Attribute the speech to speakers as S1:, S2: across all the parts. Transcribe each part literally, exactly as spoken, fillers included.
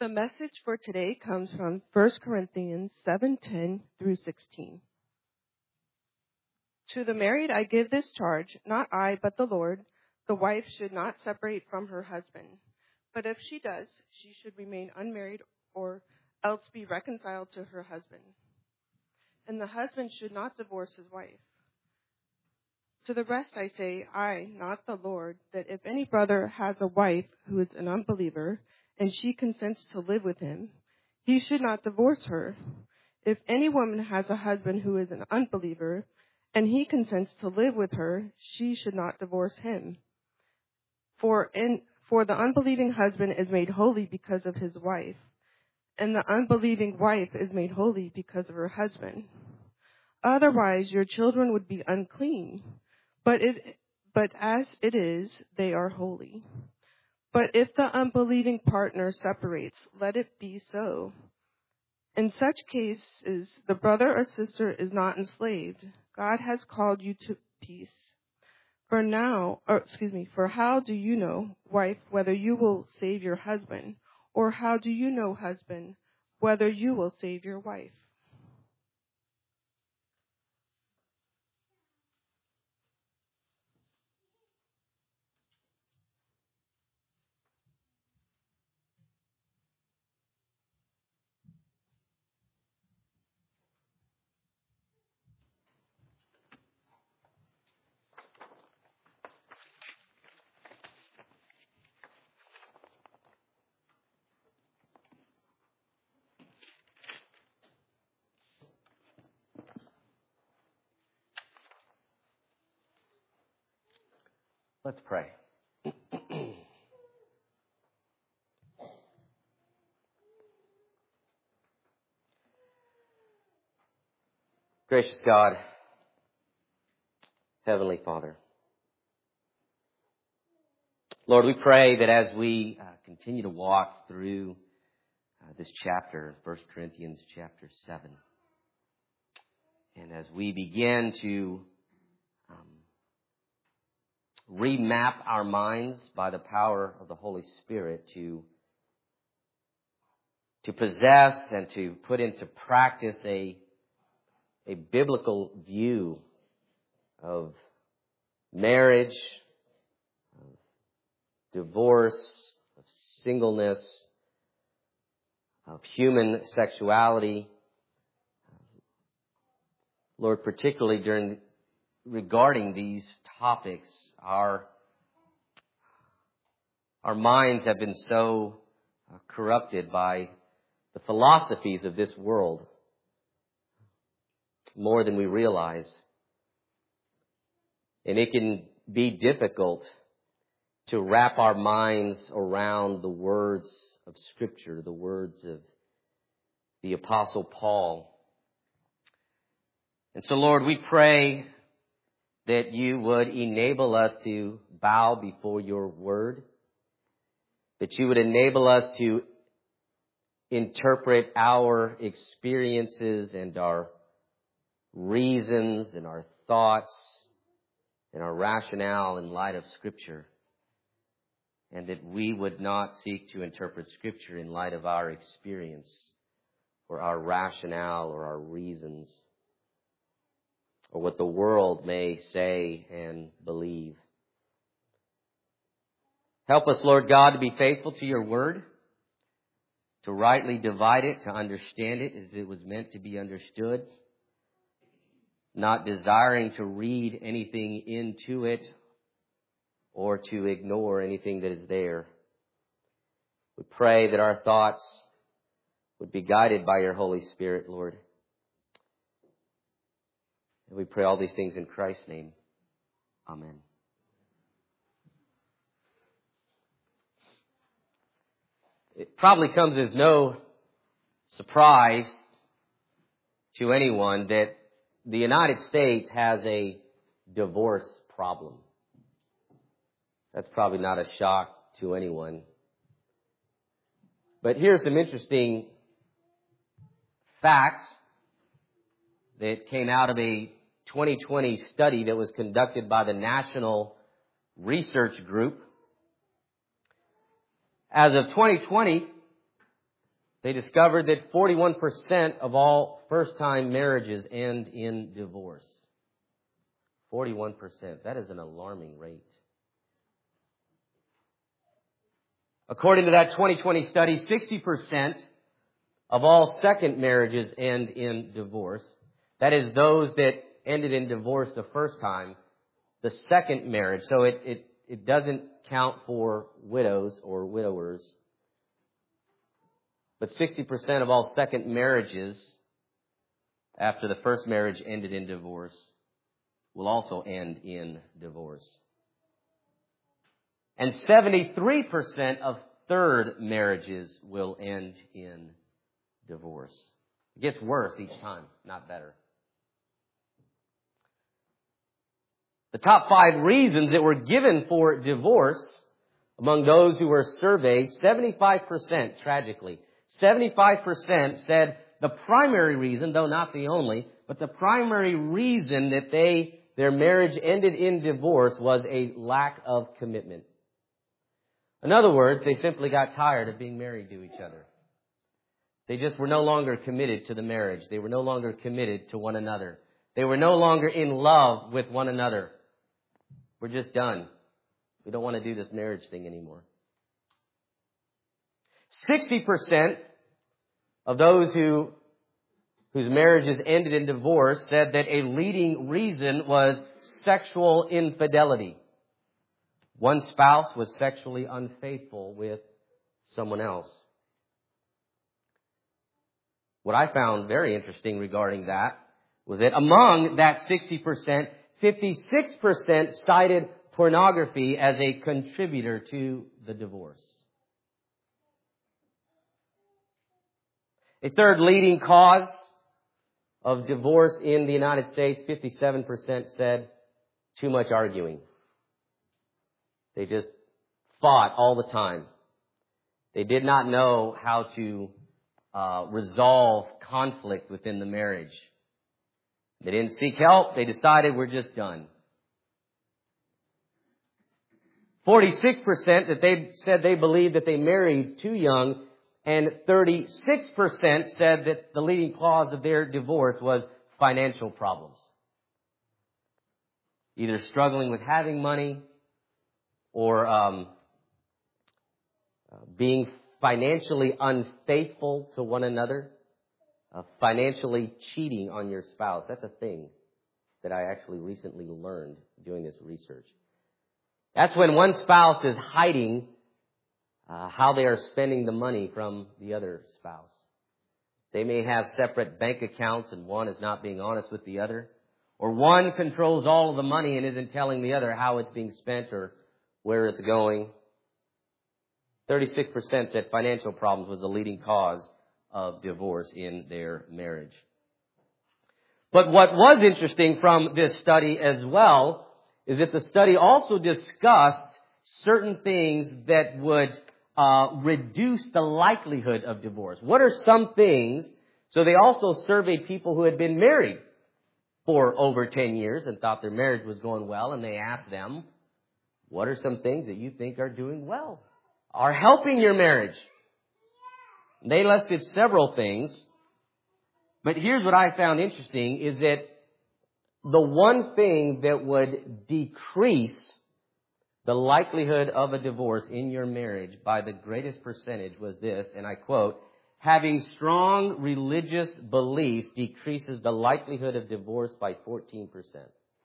S1: The message for today comes from First Corinthians seven ten through sixteen. To the married I give this charge, not I, but the Lord. The wife should not separate from her husband. But if she does, she should remain unmarried or else be reconciled to her husband. And the husband should not divorce his wife. To the rest I say, I, not the Lord, that if any brother has a wife who is an unbeliever, and she consents to live with him, he should not divorce her. If any woman has a husband who is an unbeliever, and he consents to live with her, she should not divorce him. For in for the unbelieving husband is made holy because of his wife, and the unbelieving wife is made holy because of her husband. Otherwise your children would be unclean, but it but as it is, they are holy. But if the unbelieving partner separates, let it be so. In such cases, the brother or sister is not enslaved. God has called you to peace. For now, or excuse me, for how do you know, wife, whether you will save your husband? Or how do you know, husband, whether you will save your wife?
S2: Let's pray. Gracious God, Heavenly Father, Lord, we pray that as we uh, continue to walk through uh, this chapter, First Corinthians chapter seven, and as we begin to um, remap our minds by the power of the Holy Spirit to to possess and to put into practice a a biblical view of marriage, of divorce, of singleness, of human sexuality. Lord, particularly during regarding these topics, our our minds have been so corrupted by the philosophies of this world more than we realize. And it can be difficult to wrap our minds around the words of Scripture, the words of the Apostle Paul. And so, Lord, we pray that you would enable us to bow before your word, that you would enable us to interpret our experiences and our reasons and our thoughts and our rationale in light of Scripture, and that we would not seek to interpret Scripture in light of our experience or our rationale or our reasons or what the world may say and believe. Help us, Lord God, to be faithful to your word, to rightly divide it, to understand it as it was meant to be understood, not desiring to read anything into it or to ignore anything that is there. We pray that our thoughts would be guided by your Holy Spirit, Lord. And we pray all these things in Christ's name. Amen. It probably comes as no surprise to anyone that the United States has a divorce problem. That's probably not a shock to anyone. But here's some interesting facts that came out of a twenty twenty study that was conducted by the National Research Group. As of twenty twenty, they discovered that forty-one percent of all first-time marriages end in divorce. forty-one percent. That is an alarming rate. According to that twenty twenty study, sixty percent of all second marriages end in divorce. That is, those that ended in divorce the first time, the second marriage. So it, it, it doesn't count for widows or widowers. But sixty percent of all second marriages after the first marriage ended in divorce will also end in divorce. And seventy-three percent of third marriages will end in divorce. It gets worse each time, not better. The top five reasons that were given for divorce among those who were surveyed, seventy-five percent, tragically, seventy-five percent said the primary reason, though not the only, but the primary reason that they their marriage ended in divorce was a lack of commitment. In other words, they simply got tired of being married to each other. They just were no longer committed to the marriage. They were no longer committed to one another. They were no longer in love with one another. We're just done. We don't want to do this marriage thing anymore. sixty percent of those who whose marriages ended in divorce said that a leading reason was sexual infidelity. One spouse was sexually unfaithful with someone else. What I found very interesting regarding that was that among that sixty percent, fifty-six percent cited pornography as a contributor to the divorce. A third leading cause of divorce in the United States, fifty-seven percent said too much arguing. They just fought all the time. They did not know how to uh, resolve conflict within the marriage. They didn't seek help. They decided we're just done. forty-six percent that they said they believed that they married too young, and thirty-six percent said that the leading cause of their divorce was financial problems. Either struggling with having money or um, being financially unfaithful to one another, uh, financially cheating on your spouse. That's a thing that I actually recently learned doing this research. That's when one spouse is hiding uh, how they are spending the money from the other spouse. They may have separate bank accounts and one is not being honest with the other. Or one controls all of the money and isn't telling the other how it's being spent or where it's going. thirty-six percent said financial problems was the leading cause of divorce in their marriage. But what was interesting from this study as well is that the study also discussed certain things that would uh, reduce the likelihood of divorce. What are some things? So they also surveyed people who had been married for over ten years and thought their marriage was going well, and they asked them, what are some things that you think are doing well, are helping your marriage? They listed several things, but here's what I found interesting is that the one thing that would decrease the likelihood of a divorce in your marriage by the greatest percentage was this, and I quote, having strong religious beliefs decreases the likelihood of divorce by fourteen percent.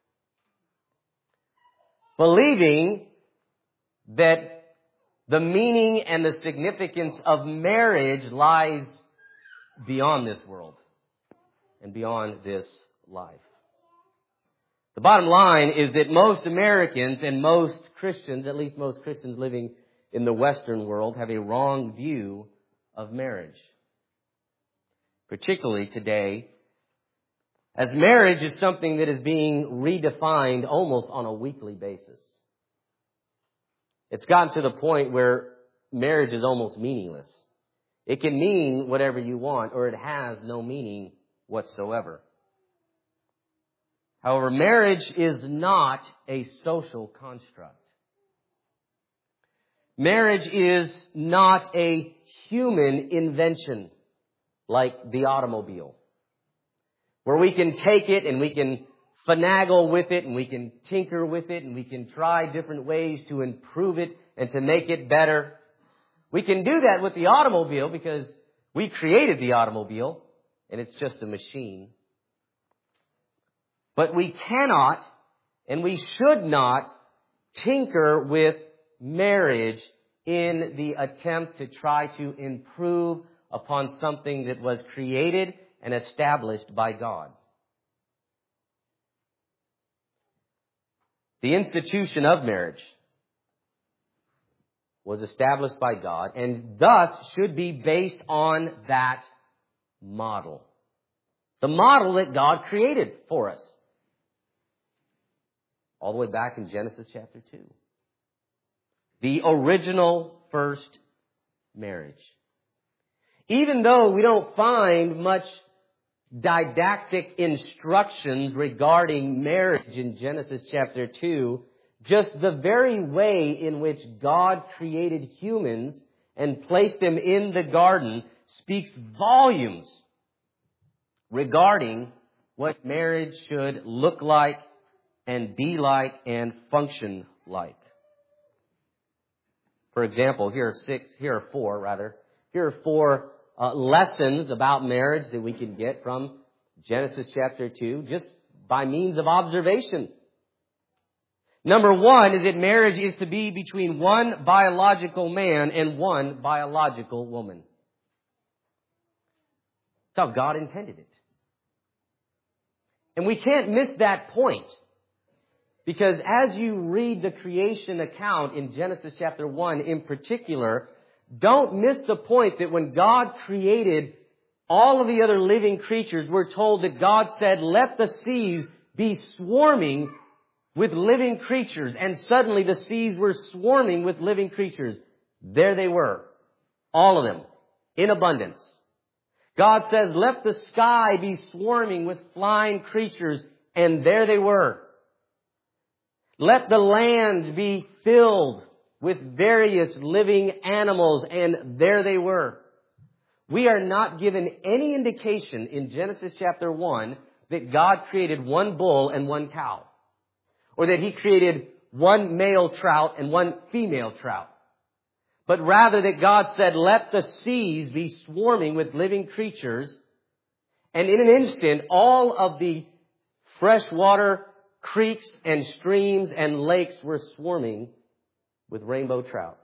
S2: Believing that the meaning and the significance of marriage lies beyond this world and beyond this life. The bottom line is that most Americans and most Christians, at least most Christians living in the Western world, have a wrong view of marriage. Particularly today, as marriage is something that is being redefined almost on a weekly basis. It's gotten to the point where marriage is almost meaningless. It can mean whatever you want, or it has no meaning whatsoever. However, marriage is not a social construct. Marriage is not a human invention, like the automobile, where we can take it and we can finagle with it and we can tinker with it and we can try different ways to improve it and to make it better. We can do that with the automobile because we created the automobile and it's just a machine. But we cannot and we should not tinker with marriage in the attempt to try to improve upon something that was created and established by God. The institution of marriage was established by God and thus should be based on that model. The model that God created for us. All the way back in Genesis chapter two. The original first marriage. Even though we don't find much didactic instructions regarding marriage in Genesis chapter two, just the very way in which God created humans and placed them in the garden speaks volumes regarding what marriage should look like and be like and function like. For example, here are six, here are four rather, here are four uh, lessons about marriage that we can get from Genesis chapter two, just by means of observation. Number one is that marriage is to be between one biological man and one biological woman. That's how God intended it. And we can't miss that point. Because as you read the creation account in Genesis chapter one in particular, don't miss the point that when God created all of the other living creatures, we're told that God said, let the seas be swarming with living creatures. And suddenly the seas were swarming with living creatures. There they were. All of them. In abundance. God says, let the sky be swarming with flying creatures. And there they were. Let the land be filled with various living animals, and there they were. We are not given any indication in Genesis chapter one that God created one bull and one cow, or that He created one male trout and one female trout, but rather that God said, let the seas be swarming with living creatures, and in an instant, all of the freshwater creeks and streams and lakes were swarming with rainbow trout.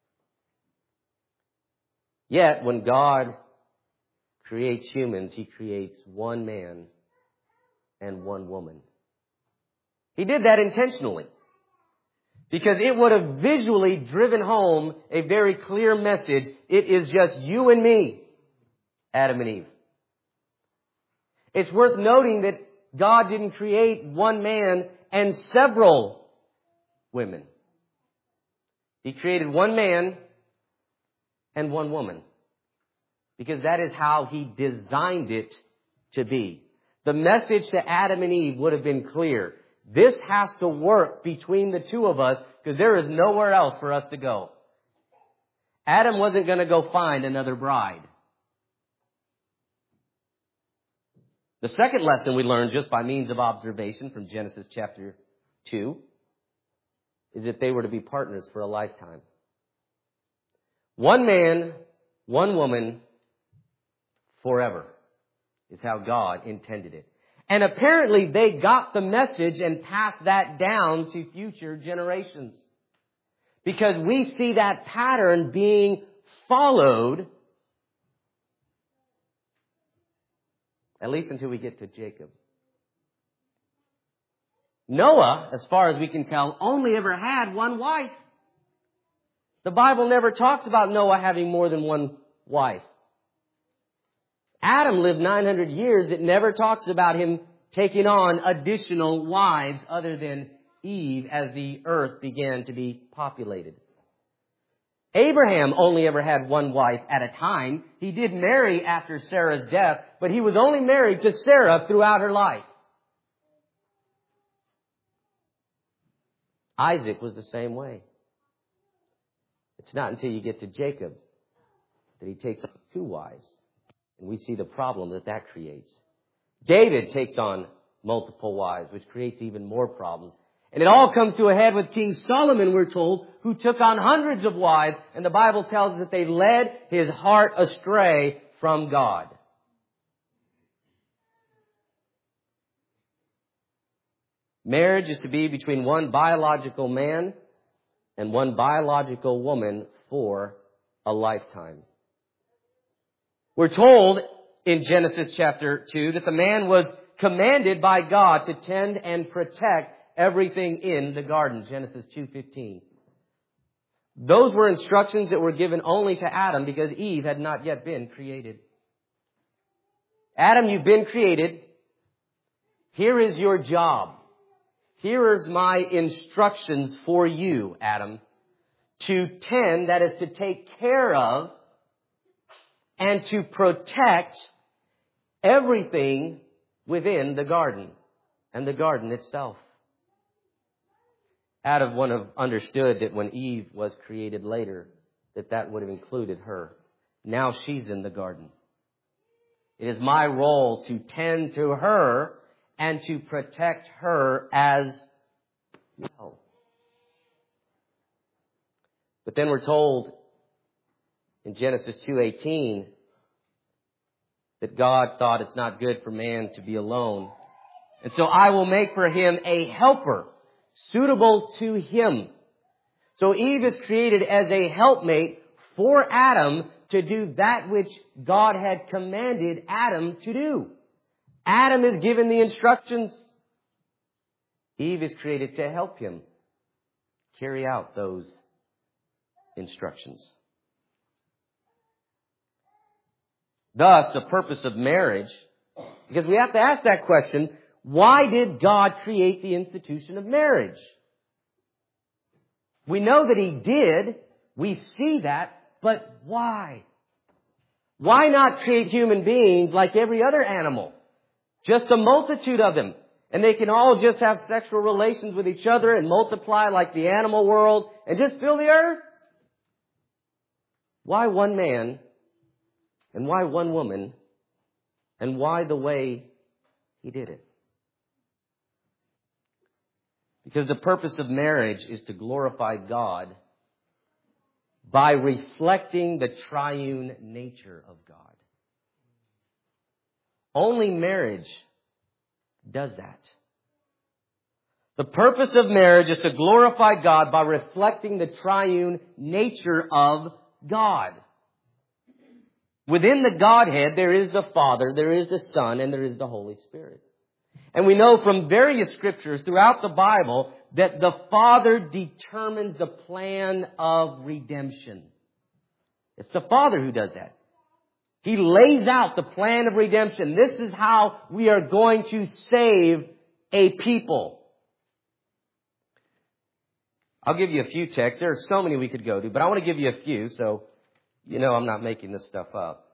S2: Yet, when God creates humans, He creates one man and one woman. He did that intentionally, because it would have visually driven home a very clear message. It is just you and me, Adam and Eve. It's worth noting that God didn't create one man and several women. He created one man and one woman. Because that is how He designed it to be. The message to Adam and Eve would have been clear. This has to work between the two of us because there is nowhere else for us to go. Adam wasn't going to go find another bride. The second lesson we learned just by means of observation from Genesis chapter two is that they were to be partners for a lifetime. One man, one woman, forever is how God intended it. And apparently they got the message and passed that down to future generations. Because we see that pattern being followed, at least until we get to Jacob. Noah, as far as we can tell, only ever had one wife. The Bible never talks about Noah having more than one wife. Adam lived nine hundred years. It never talks about him taking on additional wives other than Eve as the earth began to be populated. Abraham only ever had one wife at a time. He did marry after Sarah's death, but he was only married to Sarah throughout her life. Isaac was the same way. It's not until you get to Jacob that he takes on two wives. And we see the problem that that creates. David takes on multiple wives, which creates even more problems. And it all comes to a head with King Solomon, we're told, who took on hundreds of wives. And the Bible tells us that they led his heart astray from God. Marriage is to be between one biological man and one biological woman for a lifetime. We're told in Genesis chapter two that the man was commanded by God to tend and protect everything in the garden. Genesis two fifteen. Those were instructions that were given only to Adam because Eve had not yet been created. Adam, you've been created. Here is your job. Here is my instructions for you, Adam, to tend, that is to take care of, and to protect everything within the garden and the garden itself. Adam would have understood that when Eve was created later, that that would have included her. Now she's in the garden. It is my role to tend to her and to protect her as well. But then we're told in Genesis two eighteen that God thought it's not good for man to be alone. And so I will make for him a helper suitable to him. So Eve is created as a helpmate for Adam to do that which God had commanded Adam to do. Adam is given the instructions. Eve is created to help him carry out those instructions. Thus, the purpose of marriage, because we have to ask that question, why did God create the institution of marriage? We know that He did. We see that. But why? Why not create human beings like every other animal? Just a multitude of them. And they can all just have sexual relations with each other and multiply like the animal world and just fill the earth? Why one man? And why one woman? And why the way He did it? Because the purpose of marriage is to glorify God by reflecting the triune nature of God. Only marriage does that. The purpose of marriage is to glorify God by reflecting the triune nature of God. Within the Godhead, there is the Father, there is the Son, and there is the Holy Spirit. And we know from various scriptures throughout the Bible that the Father determines the plan of redemption. It's the Father who does that. He lays out the plan of redemption. This is how we are going to save a people. I'll give you a few texts. There are so many we could go to, but I want to give you a few so you know I'm not making this stuff up.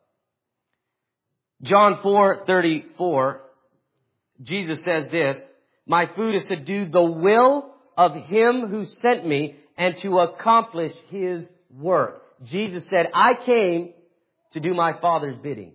S2: John four thirty-four, Jesus says this, "My food is to do the will of Him who sent me and to accomplish His work." Jesus said, I came to do my Father's bidding.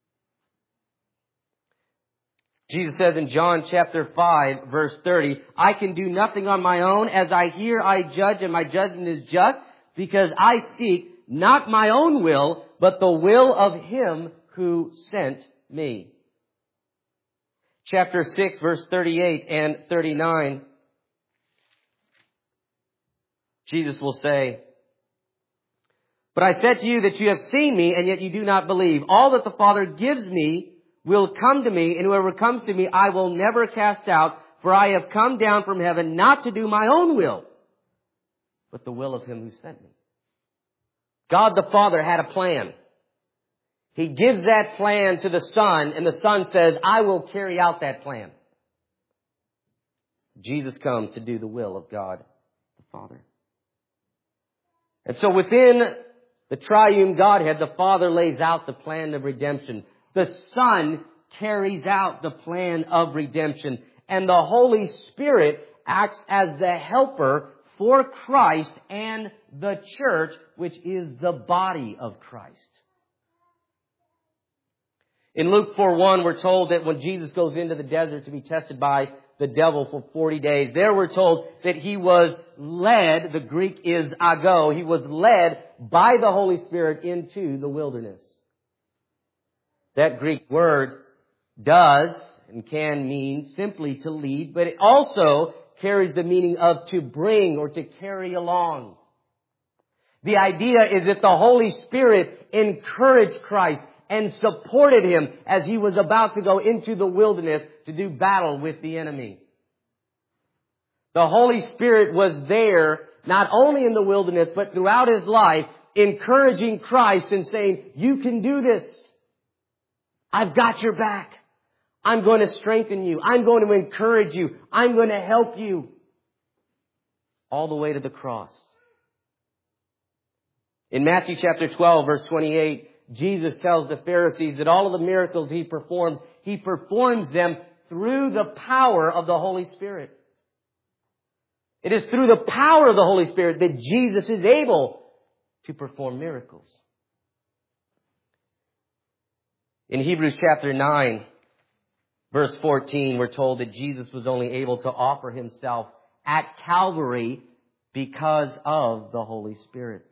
S2: Jesus says in John chapter five, verse thirty, "I can do nothing on my own. As I hear, I judge, and my judgment is just, because I seek not my own will, but the will of Him who sent me." Chapter six, verse thirty-eight and thirty-nine, Jesus will say, "But I said to you that you have seen me, and yet you do not believe. All that the Father gives me will come to me, and whoever comes to me I will never cast out, for I have come down from heaven not to do my own will, but the will of Him who sent me." God the Father had a plan. He gives that plan to the Son, and the Son says, I will carry out that plan. Jesus comes to do the will of God the Father. And so within the triune Godhead, the Father lays out the plan of redemption. The Son carries out the plan of redemption. And the Holy Spirit acts as the helper for Christ and the church, which is the body of Christ. In Luke four one, we're told that when Jesus goes into the desert to be tested by the devil for forty days, there we're told that he was led, the Greek is ago, he was led by the Holy Spirit into the wilderness. That Greek word does and can mean simply to lead, but it also carries the meaning of to bring or to carry along. The idea is that the Holy Spirit encouraged Christ and supported him as he was about to go into the wilderness to do battle with the enemy. The Holy Spirit was there not only in the wilderness, but throughout his life, encouraging Christ and saying, you can do this. I've got your back. I'm going to strengthen you. I'm going to encourage you. I'm going to help you. All the way to the cross. In Matthew chapter twelve, verse twenty-eight, Jesus tells the Pharisees that all of the miracles he performs, he performs them through the power of the Holy Spirit. It is through the power of the Holy Spirit that Jesus is able to perform miracles. In Hebrews chapter nine, verse fourteen, we're told that Jesus was only able to offer himself at Calvary because of the Holy Spirit.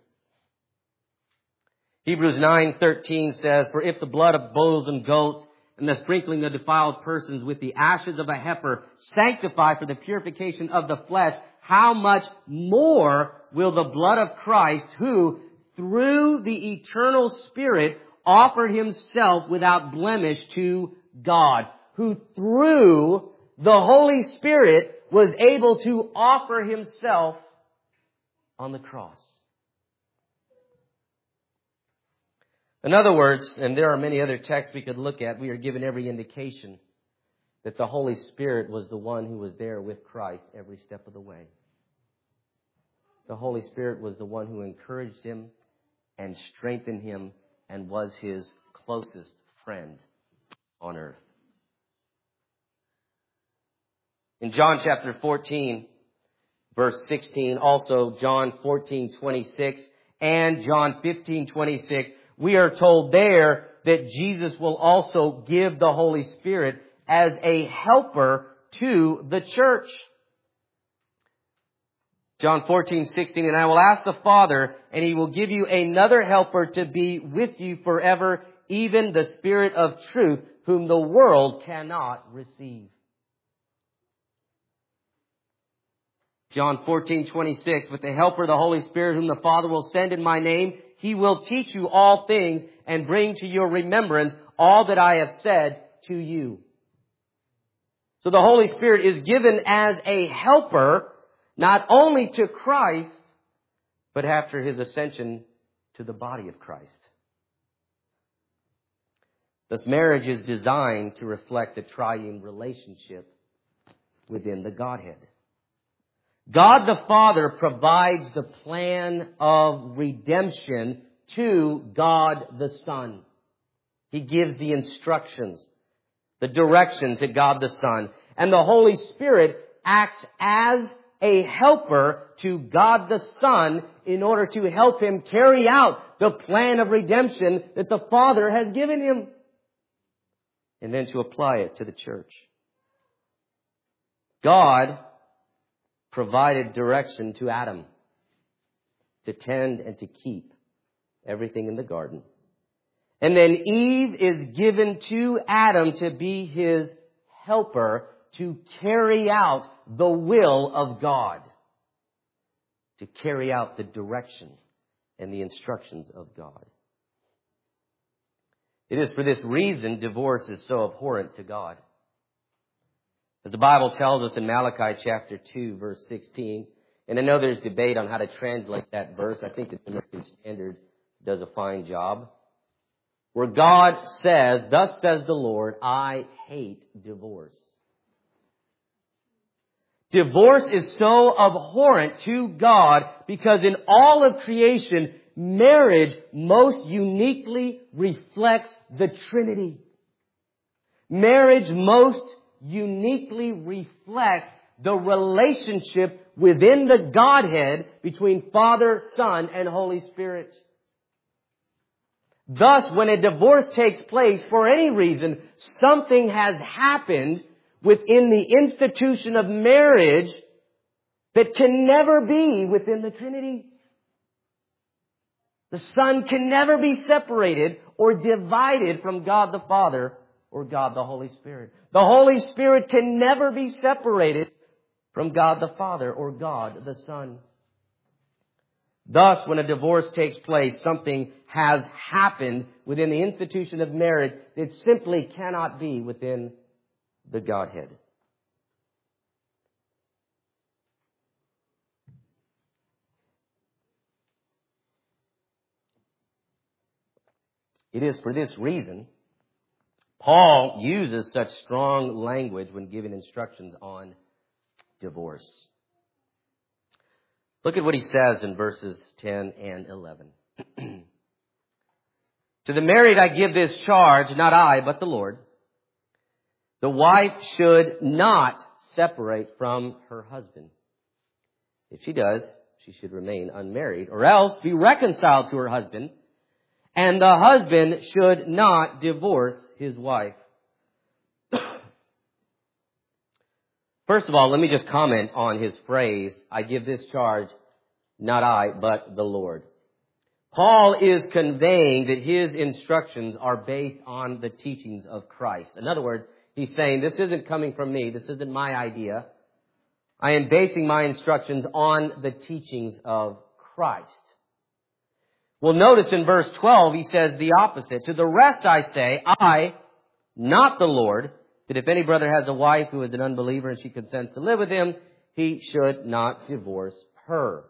S2: Hebrews nine thirteen says, for if the blood of bulls and goats and the sprinkling of defiled persons with the ashes of a heifer sanctify for the purification of the flesh, how much more will the blood of Christ, who through the eternal Spirit offered himself without blemish to God, who through the Holy Spirit was able to offer himself on the cross. In other words, and there are many other texts we could look at, we are given every indication that the Holy Spirit was the one who was there with Christ every step of the way. The Holy Spirit was the one who encouraged him and strengthened him and was his closest friend on earth. In John chapter fourteen, verse sixteen, also John fourteen twenty-six and John fifteen twenty-six, we are told there that Jesus will also give the Holy Spirit as a helper to the church. John fourteen sixteen, and I will ask the Father, and he will give you another helper to be with you forever, even the Spirit of truth, whom the world cannot receive. John fourteen twenty-six, with the helper, the Holy Spirit, whom the Father will send in my name, he will teach you all things and bring to your remembrance all that I have said to you. So the Holy Spirit is given as a helper, not only to Christ, but after his ascension to the body of Christ. Thus, marriage is designed to reflect the triune relationship within the Godhead. God the Father provides the plan of redemption to God the Son. He gives the instructions, the direction to God the Son. And the Holy Spirit acts as a helper to God the Son in order to help him carry out the plan of redemption that the Father has given him. And then to apply it to the church. God provided direction to Adam to tend and to keep everything in the garden. And then Eve is given to Adam to be his helper to carry out the will of God, to carry out the direction and the instructions of God. It is for this reason divorce is so abhorrent to God. As the Bible tells us in Malachi chapter two, verse sixteen, and I know there's debate on how to translate that verse. I think the American Standard does a fine job. Where God says, thus says the Lord, I hate divorce. Divorce is so abhorrent to God because in all of creation, marriage most uniquely reflects the Trinity. Marriage most uniquely reflects the relationship within the Godhead between Father, Son, and Holy Spirit. Thus, when a divorce takes place for any reason, something has happened within the institution of marriage that can never be within the Trinity. The Son can never be separated or divided from God the Father or God the Holy Spirit. The Holy Spirit can never be separated from God the Father or God the Son. Thus, when a divorce takes place, something has happened within the institution of marriage that simply cannot be within the Godhead. It is for this reason Paul uses such strong language when giving instructions on divorce. Look at what he says in verses ten and eleven. To the married I give this charge, not I, but the Lord. The wife should not separate from her husband. If she does, she should remain unmarried, or else be reconciled to her husband. And the husband should not divorce his wife. First of all, let me just comment on his phrase, I give this charge, not I, but the Lord. Paul is conveying that his instructions are based on the teachings of Christ. In other words, he's saying, this isn't coming from me, this isn't my idea. I am basing my instructions on the teachings of Christ. Well, notice in verse twelve, he says the opposite. To the rest I say, I, not the Lord, that if any brother has a wife who is an unbeliever and she consents to live with him, he should not divorce her.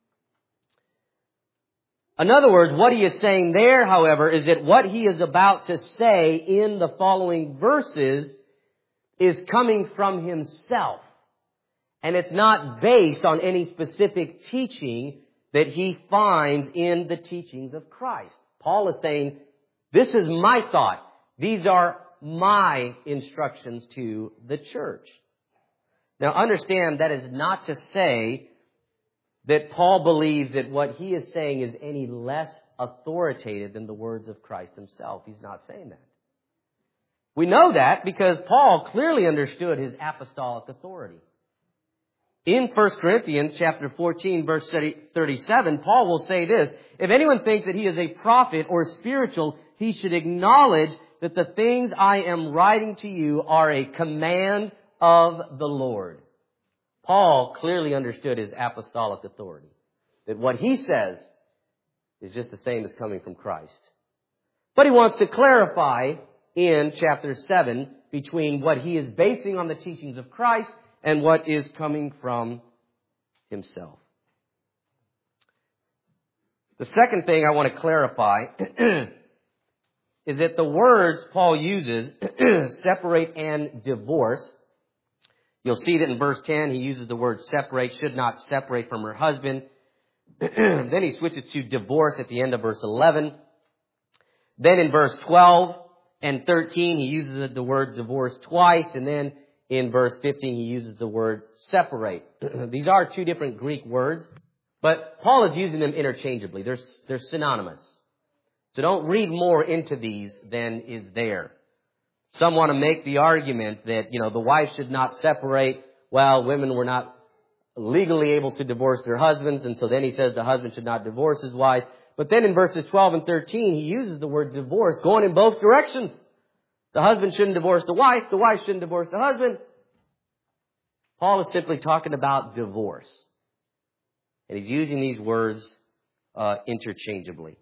S2: In other words, what he is saying there, however, is that what he is about to say in the following verses is coming from himself. And it's not based on any specific teaching that he finds in the teachings of Christ. Paul is saying, this is my thought. These are my instructions to the church. Now understand, that is not to say that Paul believes that what he is saying is any less authoritative than the words of Christ himself. He's not saying that. We know that because Paul clearly understood his apostolic authority. In First Corinthians chapter fourteen, verse thirty-seven, Paul will say this, if anyone thinks that he is a prophet or spiritual, he should acknowledge that the things I am writing to you are a command of the Lord. Paul clearly understood his apostolic authority. That what he says is just the same as coming from Christ. But he wants to clarify in chapter seven between what he is basing on the teachings of Christ and what is coming from himself. The second thing I want to clarify is that the words Paul uses, separate and divorce, you'll see that in verse ten, he uses the word separate, should not separate from her husband. Then he switches to divorce at the end of verse eleven. Then in verse twelve and thirteen, he uses the word divorce twice. And then in verse fifteen, he uses the word separate. These are two different Greek words, but Paul is using them interchangeably. They're, they're synonymous. So don't read more into these than is there. Some want to make the argument that, you know, the wife should not separate. Well, women were not legally able to divorce their husbands, and so then he says the husband should not divorce his wife. But then in verses twelve and thirteen, he uses the word divorce going in both directions. The husband shouldn't divorce the wife. The wife shouldn't divorce the husband. Paul is simply talking about divorce. And he's using these words uh, interchangeably.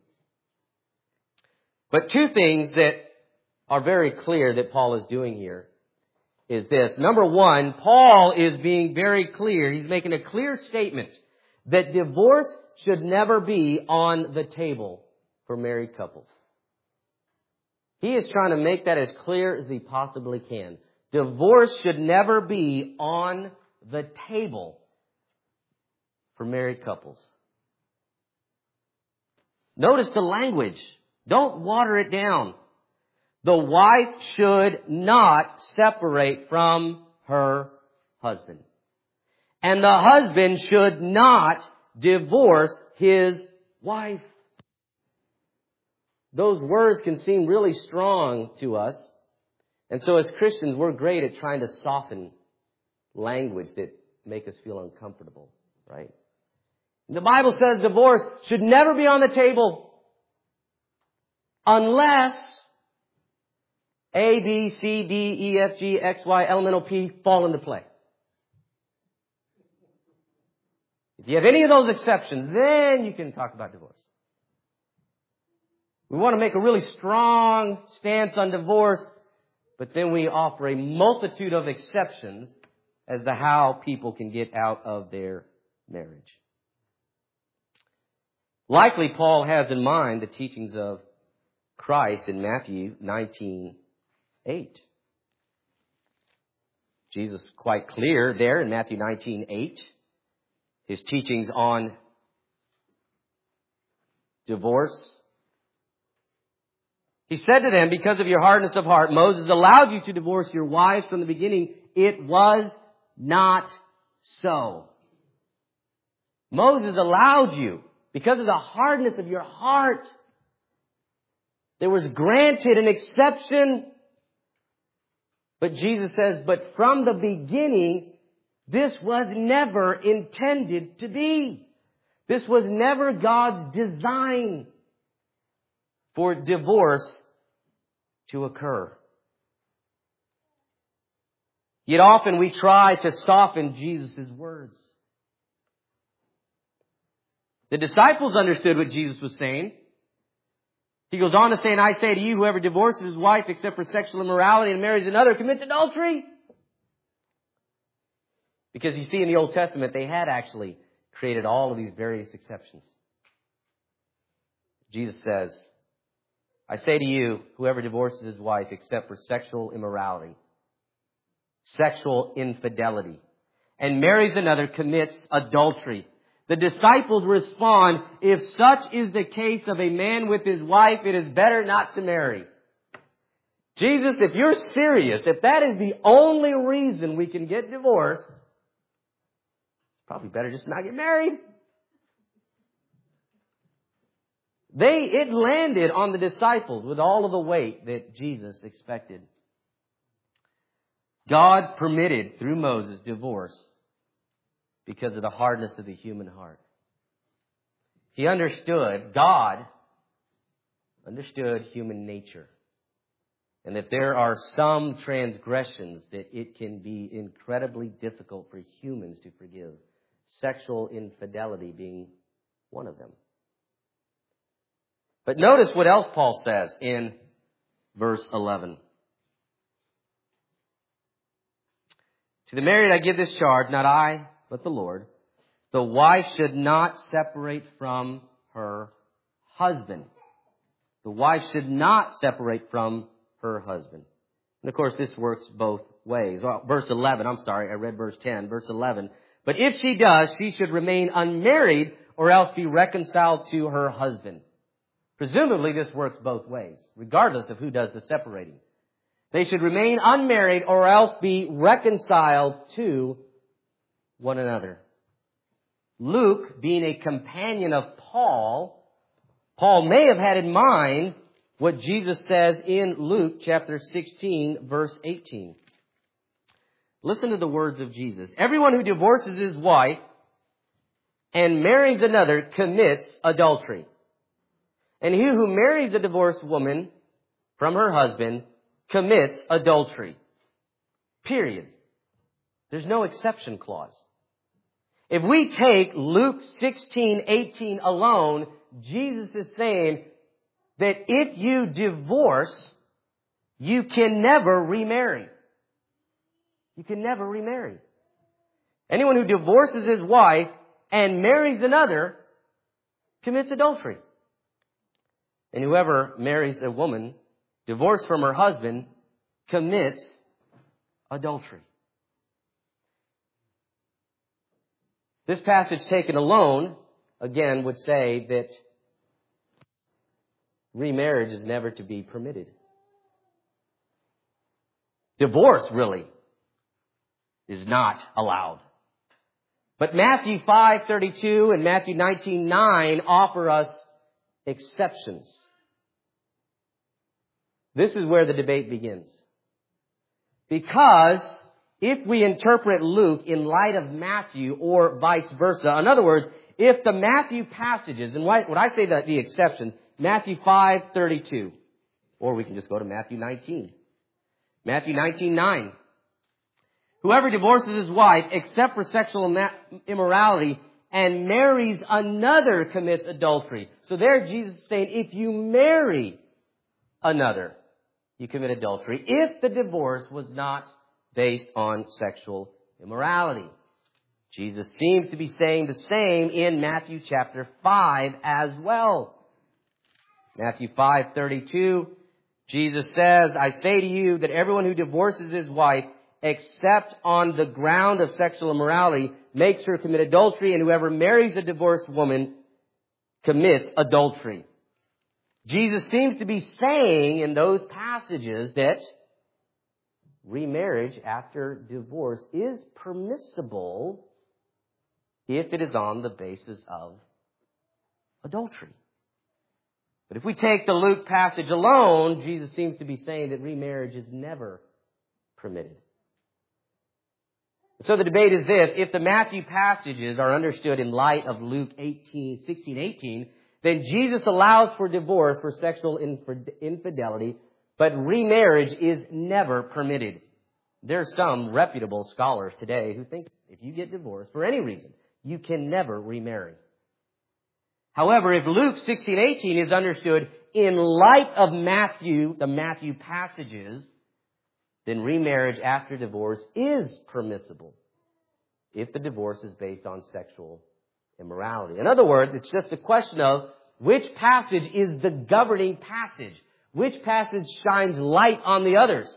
S2: But two things that are very clear that Paul is doing here is this. Number one, Paul is being very clear. He's making a clear statement that divorce should never be on the table for married couples. He is trying to make that as clear as he possibly can. Divorce should never be on the table for married couples. Notice the language. Don't water it down. The wife should not separate from her husband. And the husband should not divorce his wife. those words can seem really strong to us. And so as Christians, we're great at trying to soften language that make us feel uncomfortable, right? The Bible says divorce should never be on the table unless A, B, C, D, E, F, G, X, Y, elemental P fall into play. If you have any of those exceptions, then you can talk about divorce. We want to make a really strong stance on divorce, but then we offer a multitude of exceptions as to how people can get out of their marriage. Likely, Paul has in mind the teachings of Christ in Matthew nineteen eight. Jesus is quite clear there in Matthew nineteen eight. His teachings on divorce. He said to them, because of your hardness of heart, Moses allowed you to divorce your wives from the beginning. It was not so. Moses allowed you because of the hardness of your heart. There was granted an exception. But Jesus says, but from the beginning, this was never intended to be. This was never God's design for divorce to occur. Yet often we try to soften Jesus' words. The disciples understood what Jesus was saying. He goes on to say, and I say to you, whoever divorces his wife except for sexual immorality and marries another commits adultery. Because you see in the Old Testament, they had actually created all of these various exceptions. Jesus says, I say to you, whoever divorces his wife except for sexual immorality, sexual infidelity, and marries another commits adultery. The disciples respond, if such is the case of a man with his wife, it is better not to marry. Jesus, if you're serious, if that is the only reason we can get divorced, it's probably better just not get married. They, it landed on the disciples with all of the weight that Jesus expected. God permitted, through Moses, divorce because of the hardness of the human heart. He understood, God understood human nature. And that there are some transgressions that it can be incredibly difficult for humans to forgive. Sexual infidelity being one of them. But notice what else Paul says in verse eleven. To the married I give this charge, not I, but the Lord. The wife should not separate from her husband. The wife should not separate from her husband. And of course, this works both ways. Well, verse eleven, I'm sorry, I read verse ten. Verse eleven. But if she does, she should remain unmarried or else be reconciled to her husband. Presumably, this works both ways, regardless of who does the separating. They should remain unmarried or else be reconciled to one another. Luke, being a companion of Paul, Paul may have had in mind what Jesus says in Luke chapter sixteen, verse eighteen. Listen to the words of Jesus. Everyone who divorces his wife and marries another commits adultery. And he who marries a divorced woman from her husband commits adultery. Period. There's no exception clause. If we take Luke sixteen eighteen alone, Jesus is saying that if you divorce, you can never remarry. You can never remarry. Anyone who divorces his wife and marries another commits adultery. And whoever marries a woman divorced from her husband commits adultery. This passage taken alone, again, would say that remarriage is never to be permitted. Divorce, really, is not allowed. But Matthew five thirty-two and Matthew nineteen nine offer us exceptions. This is where the debate begins. Because if we interpret Luke in light of Matthew or vice versa, in other words, if the Matthew passages, and when I say that the exception, Matthew five thirty-two, or we can just go to Matthew nineteen. Matthew nineteen nine. Whoever divorces his wife except for sexual immorality and marries another commits adultery. So there Jesus is saying, if you marry another, you commit adultery, if the divorce was not based on sexual immorality. Jesus seems to be saying the same in Matthew chapter five as well. Matthew five thirty-two, Jesus says, I say to you that everyone who divorces his wife except on the ground of sexual immorality makes her commit adultery, and whoever marries a divorced woman commits adultery. Jesus seems to be saying in those passages that remarriage after divorce is permissible if it is on the basis of adultery. But if we take the Luke passage alone, Jesus seems to be saying that remarriage is never permitted. So the debate is this: if the Matthew passages are understood in light of Luke eighteen, sixteen, eighteen, then Jesus allows for divorce for sexual infidelity, but remarriage is never permitted. There are some reputable scholars today who think if you get divorced for any reason, you can never remarry. However, if Luke sixteen, eighteen is understood in light of Matthew, the Matthew passages, then remarriage after divorce is permissible if the divorce is based on sexual immorality. In other words, it's just a question of which passage is the governing passage. Which passage shines light on the others?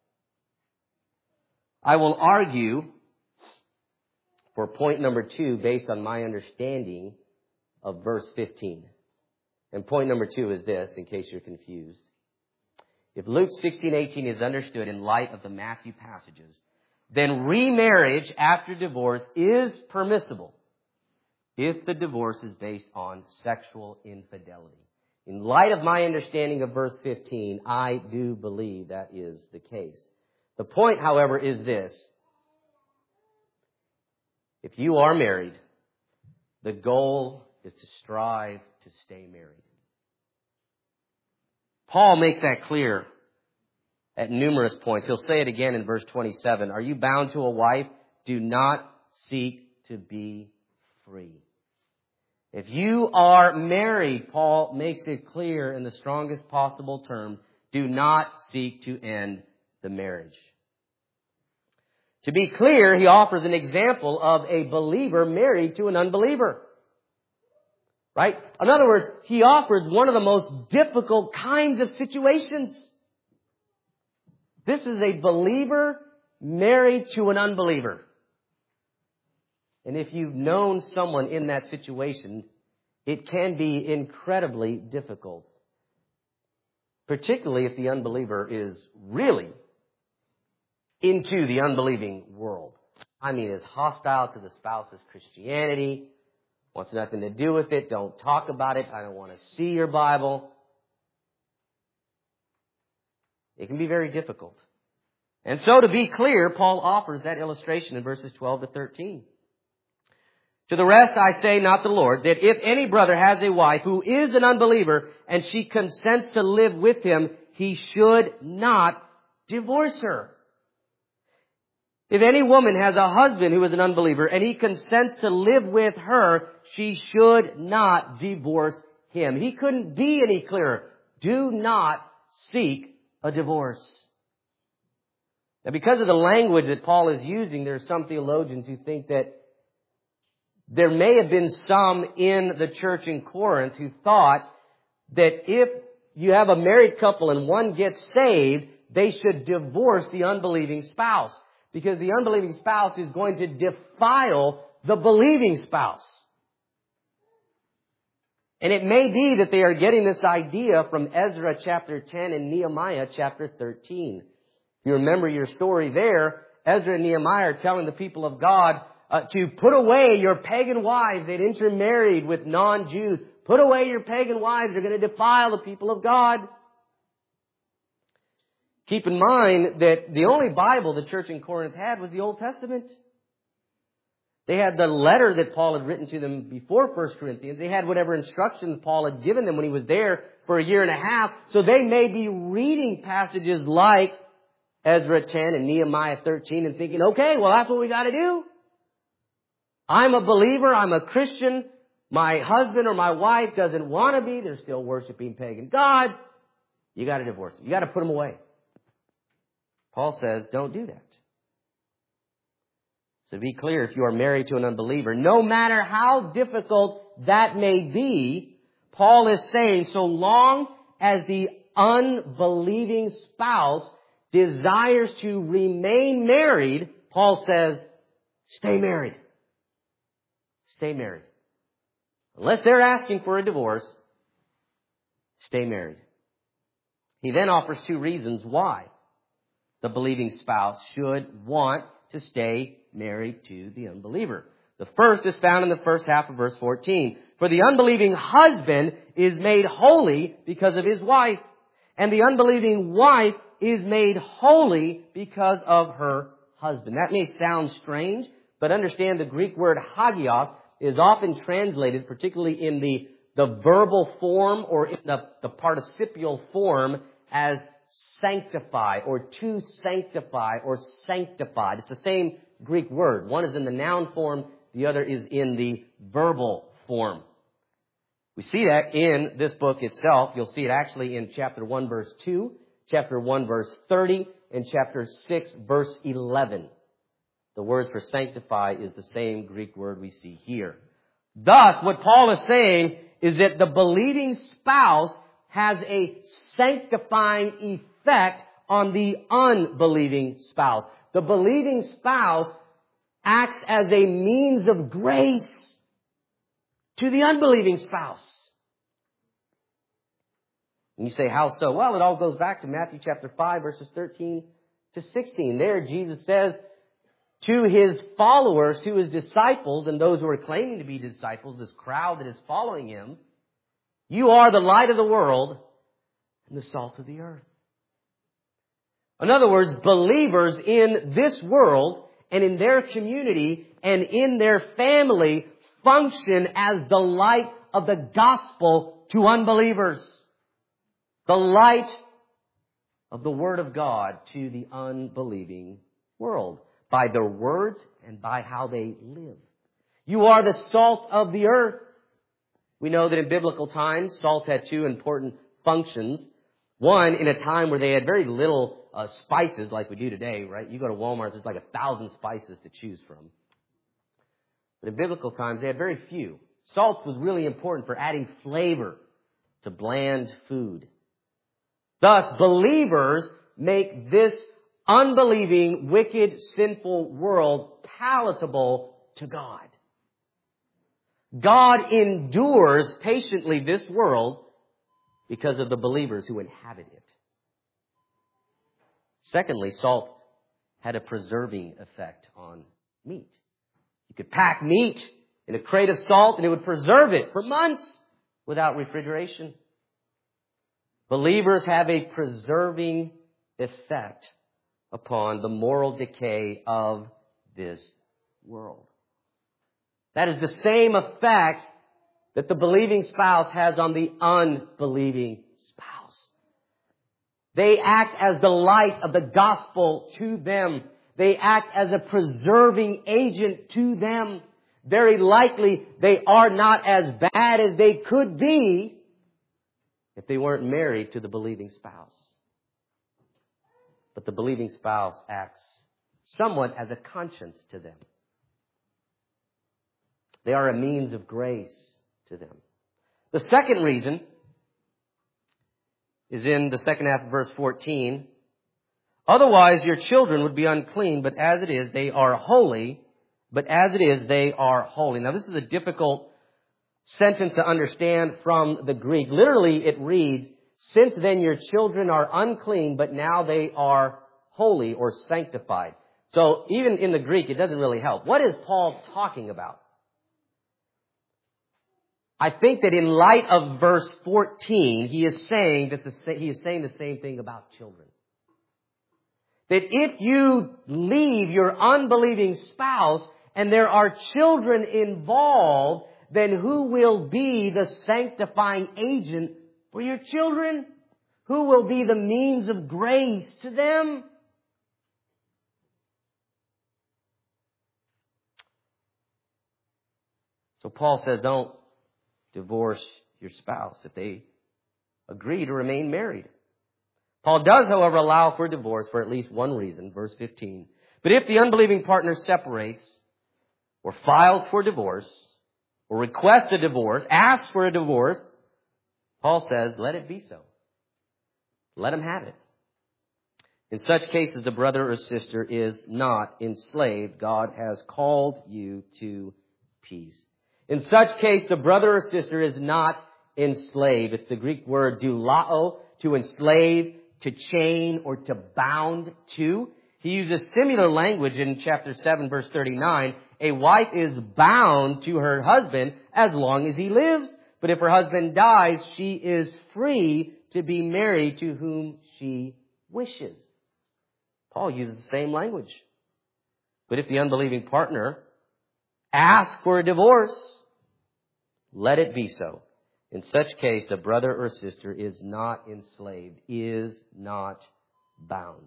S2: I will argue for point number two based on my understanding of verse fifteen. And point number two is this, in case you're confused. If Luke sixteen, eighteen is understood in light of the Matthew passages, then remarriage after divorce is permissible if the divorce is based on sexual infidelity. In light of my understanding of verse fifteen, I do believe that is the case. The point, however, is this. If you are married, the goal is to strive to stay married. Paul makes that clear at numerous points. He'll say it again in verse twenty-seven. Are you bound to a wife? Do not seek to be free. If you are married, Paul makes it clear in the strongest possible terms, do not seek to end the marriage. To be clear, he offers an example of a believer married to an unbeliever. Right? In other words, he offers one of the most difficult kinds of situations. This is a believer married to an unbeliever. And if you've known someone in that situation, it can be incredibly difficult. Particularly if the unbeliever is really into the unbelieving world. I mean, is hostile to the spouse's Christianity, wants nothing to do with it, don't talk about it, I don't want to see your Bible. It can be very difficult. And so to be clear, Paul offers that illustration in verses twelve to thirteen. To the rest I say, not the Lord, that if any brother has a wife who is an unbeliever and she consents to live with him, he should not divorce her. If any woman has a husband who is an unbeliever and he consents to live with her, she should not divorce him. He couldn't be any clearer. Do not seek a divorce. Now, because of the language that Paul is using, there are some theologians who think that there may have been some in the church in Corinth who thought that if you have a married couple and one gets saved, they should divorce the unbelieving spouse, because the unbelieving spouse is going to defile the believing spouse. And it may be that they are getting this idea from Ezra chapter ten and Nehemiah chapter thirteen. If you remember your story there, Ezra and Nehemiah are telling the people of God uh, to put away your pagan wives. They'd intermarried with non-Jews. Put away your pagan wives. They're going to defile the people of God. Keep in mind that the only Bible the church in Corinth had was the Old Testament. They had the letter that Paul had written to them before First Corinthians. They had whatever instructions Paul had given them when he was there for a year and a half. So they may be reading passages like Ezra ten and Nehemiah thirteen and thinking, okay, well, that's what we got to do. I'm a believer. I'm a Christian. My husband or my wife doesn't want to be. They're still worshiping pagan gods. You got to divorce them. You got to put them away. Paul says, don't do that. So be clear, if you are married to an unbeliever, no matter how difficult that may be, Paul is saying so long as the unbelieving spouse desires to remain married, Paul says, stay married. Stay married. Unless they're asking for a divorce, stay married. He then offers two reasons why the believing spouse should want to stay married to the unbeliever. The first is found in the first half of verse fourteen. For the unbelieving husband is made holy because of his wife, and the unbelieving wife is made holy because of her husband. That may sound strange, but understand the Greek word hagios is often translated, particularly in the, the verbal form or in the, the participial form, as sanctify or to sanctify or sanctified. It's the same Greek word. One is in the noun form, the other is in the verbal form. We see that in this book itself. You'll see it actually in chapter one, verse two, chapter one, verse thirty, and chapter six, verse eleven. The word for sanctify is the same Greek word we see here. Thus, what Paul is saying is that the believing spouse has a sanctifying effect on the unbelieving spouse. The believing spouse acts as a means of grace to the unbelieving spouse. And you say, how so? Well, it all goes back to Matthew chapter five, verses thirteen to sixteen. There, Jesus says to his followers, to his disciples, and those who are claiming to be disciples, this crowd that is following him, you are the light of the world and the salt of the earth. In other words, believers in this world and in their community and in their family function as the light of the gospel to unbelievers. The light of the Word of God to the unbelieving world by their words and by how they live. You are the salt of the earth. We know that in biblical times, salt had two important functions. One, in a time where they had very little uh, spices like we do today, right? You go to Walmart, there's like a thousand spices to choose from. But in biblical times, they had very few. Salt was really important for adding flavor to bland food. Thus, believers make this unbelieving, wicked, sinful world palatable to God. God endures patiently this world because of the believers who inhabit it. Secondly, salt had a preserving effect on meat. You could pack meat in a crate of salt and it would preserve it for months without refrigeration. Believers have a preserving effect upon the moral decay of this world. That is the same effect that the believing spouse has on the unbelieving spouse. They act as the light of the gospel to them. They act as a preserving agent to them. Very likely they are not as bad as they could be if they weren't married to the believing spouse. But the believing spouse acts somewhat as a conscience to them. They are a means of grace to them. The second reason is in the second half of verse fourteen. Otherwise your children would be unclean, but as it is, they are holy. But as it is, they are holy. Now this is a difficult sentence to understand from the Greek. Literally it reads, since then your children are unclean, but now they are holy or sanctified. So even in the Greek, it doesn't really help. What is Paul talking about? I think that in light of verse fourteen, he is saying that the he is saying the same thing about children. that if you leave your unbelieving spouse and there are children involved, then who will be the sanctifying agent for your children? Who will be the means of grace to them? So Paul says, don't divorce your spouse if they agree to remain married. Paul does, however, allow for divorce for at least one reason, verse fifteen. But if the unbelieving partner separates, or files for divorce, or requests a divorce, asks for a divorce, Paul says, let it be so. Let him have it. In such cases, the brother or sister is not enslaved. God has called you to peace. In such case, the brother or sister is not enslaved. It's the Greek word doulao, to enslave, to chain, or to bound to. He uses similar language in chapter seven, verse thirty-nine. A wife is bound to her husband as long as he lives. But if her husband dies, she is free to be married to whom she wishes. Paul uses the same language. But if the unbelieving partner asks for a divorce, let it be so. In such case, the brother or sister is not enslaved, is not bound.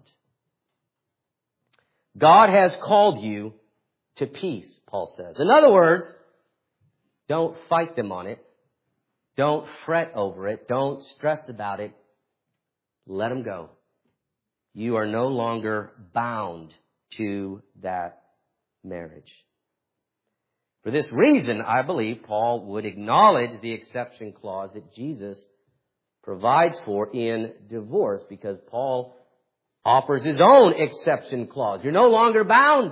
S2: God has called you to peace, Paul says. In other words, don't fight them on it. Don't fret over it. Don't stress about it. Let them go. You are no longer bound to that marriage. For this reason, I believe Paul would acknowledge the exception clause that Jesus provides for in divorce, because Paul offers his own exception clause. You're no longer bound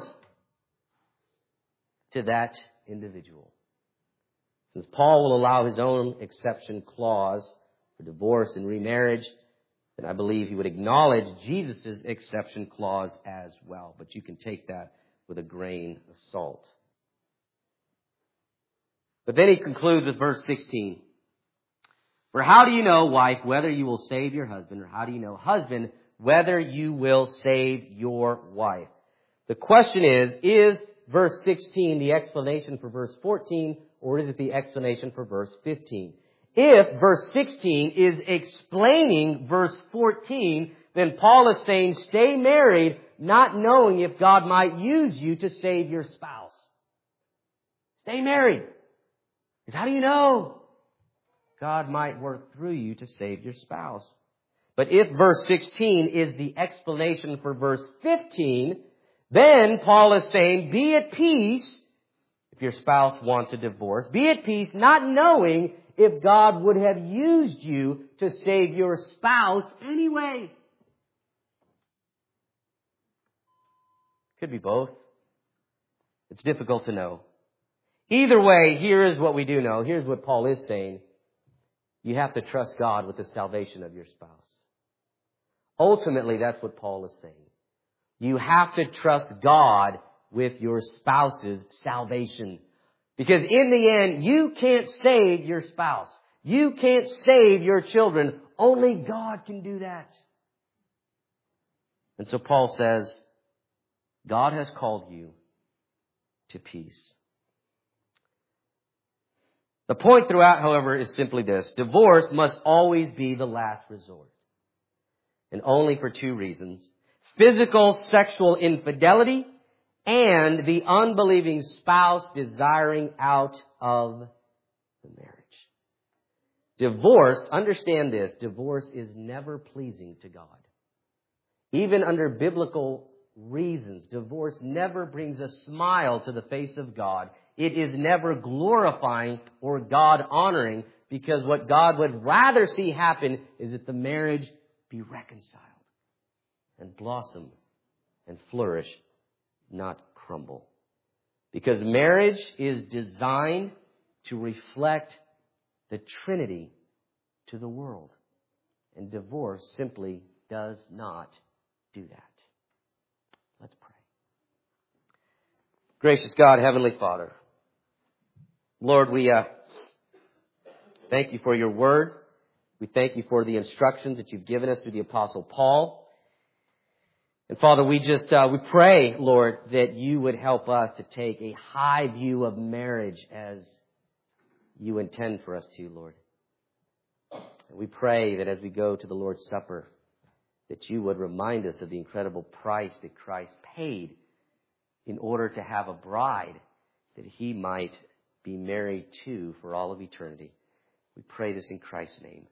S2: to that individual. Since Paul will allow his own exception clause for divorce and remarriage, then I believe he would acknowledge Jesus' exception clause as well. But you can take that with a grain of salt. But then he concludes with verse sixteen. For how do you know, wife, whether you will save your husband, or how do you know, husband, whether you will save your wife? The question is, is verse sixteen the explanation for verse fourteen, or is it the explanation for verse fifteen? If verse sixteen is explaining verse fourteen, then Paul is saying, stay married, not knowing if God might use you to save your spouse. Stay married. Because how do you know? God might work through you to save your spouse. But if verse sixteen is the explanation for verse fifteen, then Paul is saying, be at peace if your spouse wants a divorce. Be at peace, not knowing if God would have used you to save your spouse anyway. Could be both. It's difficult to know. Either way, here is what we do know. Here's what Paul is saying. You have to trust God with the salvation of your spouse. Ultimately, that's what Paul is saying. You have to trust God with your spouse's salvation. Because in the end, you can't save your spouse. You can't save your children. Only God can do that. And so Paul says, God has called you to peace. The point throughout, however, is simply this. Divorce must always be the last resort. And only for two reasons. Physical sexual infidelity and the unbelieving spouse desiring out of the marriage. Divorce, understand this, divorce is never pleasing to God. Even under biblical reasons, divorce never brings a smile to the face of God. It is never glorifying or God-honoring, because what God would rather see happen is that the marriage be reconciled and blossom and flourish, not crumble. Because marriage is designed to reflect the Trinity to the world. And divorce simply does not do that. Let's pray. Gracious God, Heavenly Father, Lord, we uh, thank you for your word. We thank you for the instructions that you've given us through the Apostle Paul. And Father, we just, uh, we pray, Lord, that you would help us to take a high view of marriage as you intend for us to, Lord. And we pray that as we go to the Lord's Supper, that you would remind us of the incredible price that Christ paid in order to have a bride that he might be married to for all of eternity. We pray this in Christ's name.